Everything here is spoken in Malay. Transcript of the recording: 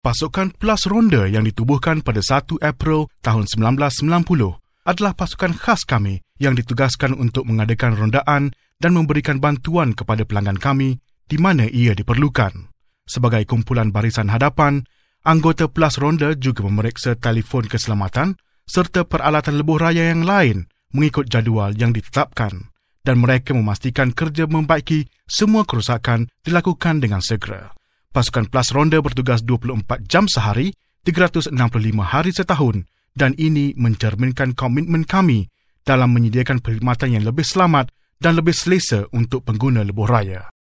Pasukan Plus Ronda yang ditubuhkan pada 1 April tahun 1990 adalah pasukan khas kami yang ditugaskan untuk mengadakan rondaan dan memberikan bantuan kepada pelanggan kami di mana ia diperlukan. Sebagai kumpulan barisan hadapan, anggota Plus Ronda juga memeriksa telefon keselamatan serta peralatan lebuh raya yang lain mengikut jadual yang ditetapkan dan mereka memastikan kerja membaiki semua kerosakan dilakukan dengan segera. Pasukan Plus Ronda bertugas 24 jam sehari, 365 hari setahun dan ini mencerminkan komitmen kami dalam menyediakan perkhidmatan yang lebih selamat dan lebih selesa untuk pengguna lebuh raya.